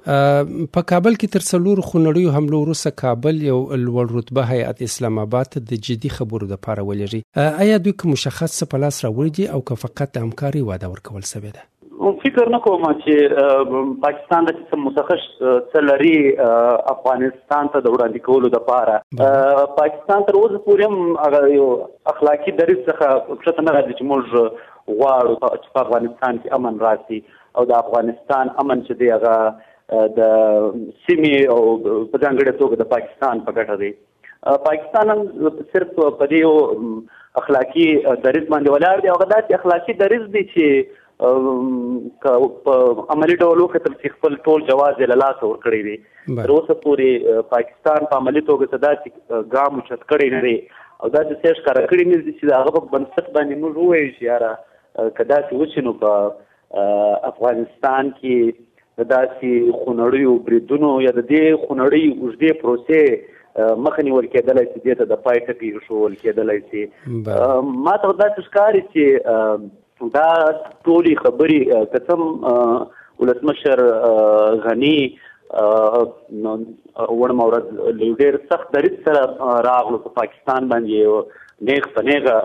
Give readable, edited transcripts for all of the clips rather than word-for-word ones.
په کابل کې تر څلورو خونړیو حملو وروسته کابل یو لوړ رتبه هیئت اسلام آباد د جدي خبرو لپاره ولېږي. آیا دوی کوم مشخص څه په لاس راوړي دي او که فقط د همکارۍ وعده ورکول شوې ده؟ فکر نه کوم چې پاکستان د څه مشخص څه لري افغانستان ته د وړاندې کولو لپاره. پاکستان تر اوسه پورې هم هغه یو اخلاقي دریځ څخه پښته نه راځي چې موږ غواړو چې په افغانستان کې امن راشي او د افغانستان امن چې دی هغه د سیمې او په ځانګړې توګه د پاکستان په ګټه دی. پاکستان هم صرف په دې یو اخلاقي دریځ باندې ولاړ دی او هغه داسې اخلاقي دریځ دی چې په عملي ډول وکتل چې خپل ټول جواز یې له لاسه ورکړی دی. تر اوسه پورې پاکستان په عملي توګه څه داسې ګام اوچت کړی نه دی او داسې څه ښکاره کړي نه دي چې د هغه په بنسټ باندې موږ ووایو چې یاره که داسې وشي نو په افغانستان کې د داسې خونړیو بریدونو یا د دې خونړۍ اوږدې پروسې مخه نیول کېدلی چې دې ته د پای ټکی ایښودل کېدلی شي. ما ته داسې ښکاري چې دا ټولې خبرې که څه ولسمشر غني وړمه ورځ له یو ډېر سخت دریځ سره راغلو په پاکستان باندې نیغ په نیغه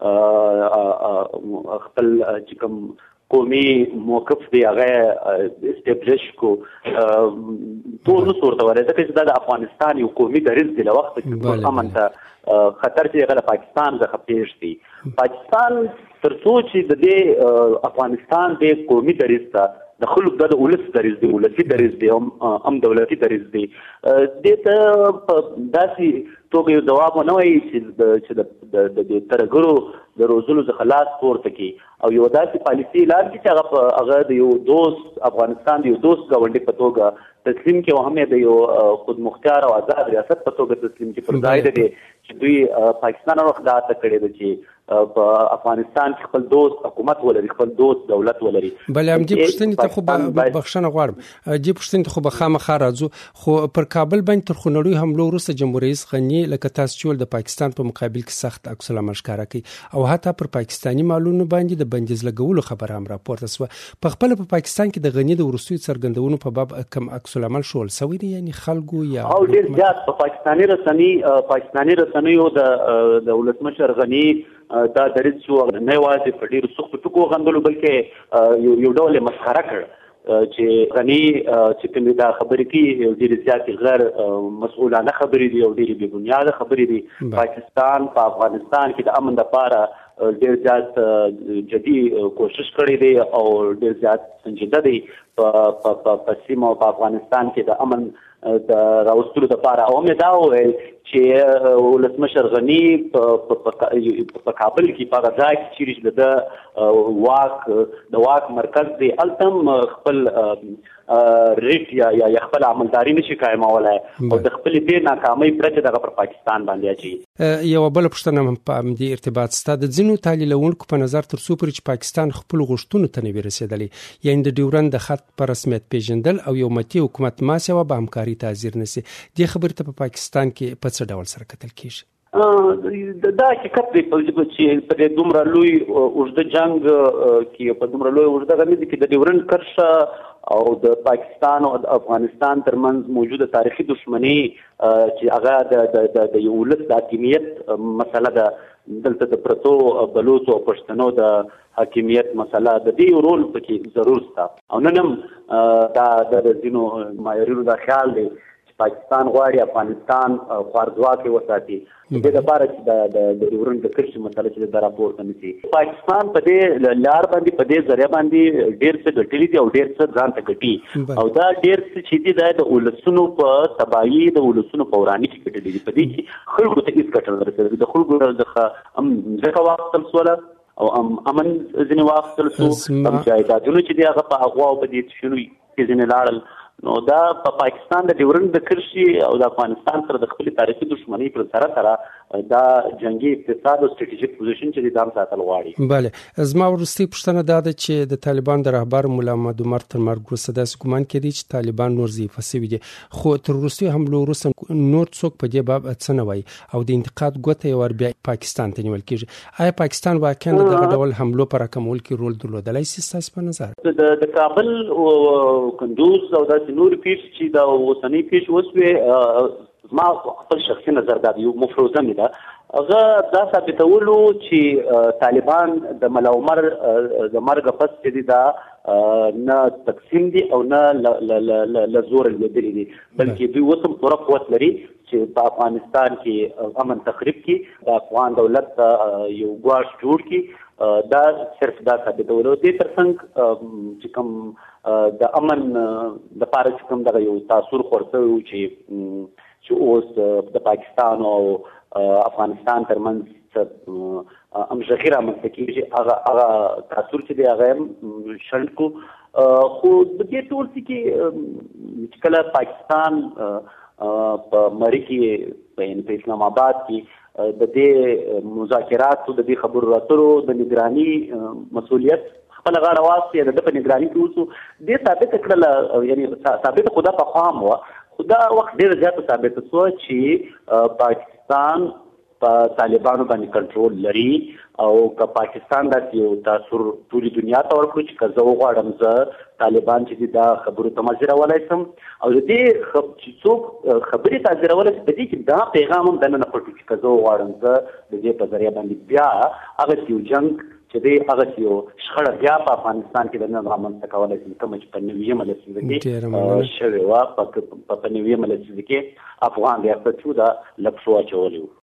خپل چې کوم قومي موقف دی هغه اسټابلیش کو ټول نو ورته وایي ځکه چې دا د افغانستان یو قومي دریځ دی له وخته چې امن ته خطر چې هغه پاکستان څخه پیښ دی. پاکستان تر څو چې د دې افغانستان د قومي دریځ ته د خلکو د ولس دریځ دی ولسي دریځ دی هم دولتي دریځ دی دې ته په داسې توګه یو ځواب ونه وایي چې د ترهګرو د روزلو څخه لاس پورته کړي او یو داسې پالیسي اعلان کړي چې هغه د یو دوست افغانستان د یو دوست ګاونډي په توګه تسلیم کړي او هم یې د یو خودمختار او آزاد ریاست په توګه تسلیم کړي پر ځای دی چې دوی پاکستان او خدای ته کړي دي چې په افغانستان کې خپل دوست حکومت ولري خپل دوست دولت ولري. بل هم دې پښتنې ته خو بخښنه غواړم دې پښتنې ته خو خامخا راځو خو پر کابل باندې تر خونړیو حملو وروسته جمهوریت رئیس غني لکه تاسو چې د پاکستان په مقابل کې سخت عکس العمل ښکاره کوي او حتی پر پاکستاني مالونو باندې د بندیز لګولو خبره هم راپورته شوه. په خپل په پاکستان کې د غني د وروستیو څرګندونو په باب کم عکس العمل شول سوي دي یعنی خلکو یا او ډېر زیات په پاکستاني رسنیو د ولسمشر غني دا دریځ شو نه یوازې په ډېرو سختو ټکو غندلو بلکې یو ډول مسخره کړ چې غني چې کومې دا خبرې کوي ډېرې زیاتې غیر مسؤلانه خبرې دي او ډېرې بې بنیاده خبرې دي. پاکستان په افغانستان کې د امن لپاره ډېر زیات جدي کوشش کړی دی او ډېر زیات سنجیده دی په سیمه او په افغانستان کې د امن د راوستلو لپاره او مې دا وویل چې ولسمشر غني په کابل کې په ځای کې چیرې د واک مرکز دی التم خپل ریټ یا خپل عملداري نشي قائمولای او د خپل دې ناکامۍ پرته دغه پر پاکستان باندې اچي. یو بل پښتنه په دې ارتباط ستاسو د ځینو تحلیلونکو په نظر تر څو پورې چې پاکستان خپل غوښتنو ته نه رسیدلی یعنی د ډیورند د خط په رسمیت پیژندل او یو متي حکومت ما سوا به همکاري تعذير نشي دې خبرې ته په پاکستان کې په څه ډول سره کتل کیږي؟ دا حقیقت دی چې په دومره لوی اوږده جنگ کې په دومره لوی اوږده غني کې د ډیورند کرښه او د پاکستان او افغانستان ترمنځ موجوده تاریخي دښمنی چې هغه د یو ولس د حاکمیت مسله ده دلته د پرتو بلوچو او پښتنو د حاکمیت مسله د دې رول پکې ضرور شته او نن هم دا د ځینو مایرینو دا خیال دی پاکستان غواړي افغانستان خوارځواکي وساتي د دې لپاره چې د ډیورند د کرښې مسله چې د راپورته نشي پاکستان په دې لار باندې په دې ذریعہ باندې ډېر څه ګټلي دي او ډېر څه ځان ته ګټي او دا ډېر څه چې دي د ولسونو په تباهي د ولسونو په وراني کې ګټلي دي په دې کې خلکو ته هیڅ ګټه نه رسېږي د خلکو ځکه واخیستل سوله او امن ځینې واخیستل شو جایدادونه چې دي هغه په هغو او په دې شنو کې ځینې لاړل نو دا په پاکستان د ډیورند د کرښې او د افغانستان سره د خپل تاریخي دښمنۍ پر سره دا جنگي اقتصاد او ستراتیژیک پوزیشن چې د دام ساتل غواړي. بله زما ورستي پوښتنه دا ده چې د طالبان د رهبر مولا محمد عمر تر مرګ وروسته داسې ګمان کېدی چې طالبان نور ضعیفه شوي دي خو تر وروستیو حملو وروسته نور څوک په دې باب څه نه وایي او د انتقاد ګوته یې ور بیا پاکستان ته نیول کېږي. آیا پاکستان واقعا دغه ډول حملو په راکمول کې رول درلودلی شي ستاسو په نظر؟ د کابل او کندوز او دغه نور پیښ چې دا اوسنۍ پیښ وسوې ما خپل شخصي نظر دا یو مفروضه مې ده هغه دا ثابتولو چې طالبان د ملا عمر د مرګ پس چې دا نه تقسیم دي او نه له زور لوېدلي دي بلکې دوی اوس هم پوره قوت لري چې په افغانستان کې امن تخریب کړي د افغان دولت یو ګواښ جوړ کړي دا صرف دا ثابتولو دې ترڅنګ چې کوم د امن دپاره چې کوم دغه یو تاثر خورڅوی و چې اوس د پاکستان او افغانستان ترمنځ همغږي رامنځته کېږي هغه تاثر چې دی هغه هم شنډ کړو خو د دې ټول څه کې چې کله پاکستان په مری کې په اسلام آباد کې د دې مذاکراتو د دې خبرو راتلو د نگراني مسؤلیت خپل غاړه واخلي د په نگراني کې اوسو دې ثابت کړل یعنی ثابت خدا په خام و خدا وخت ډیر زیات ثابت شو چې پاکستان په طالبانو باندې کنټرول لري او که پاکستان داسې یو تاثر ټولې دنیا ته ورکړي چې که زه وغواړم زه طالبان چې دي دا خبرو ته مزیرولی شم او د دې چې څوک خبرې ته حاضرولی شي په دې کې دا پیغام هم دننه پټ چې که زه وغواړم زه د دې په ذریعه باندې بیا هغسې یو جنګ چې دی هغسې یو شخړه بیا په افغانستان کې دننه رامنځته کولی شي کومه چې په 90مه لسیزه کې شوې وه په 90مه لسیزه کې افغان ریاست شو دا لږ شو اچولی و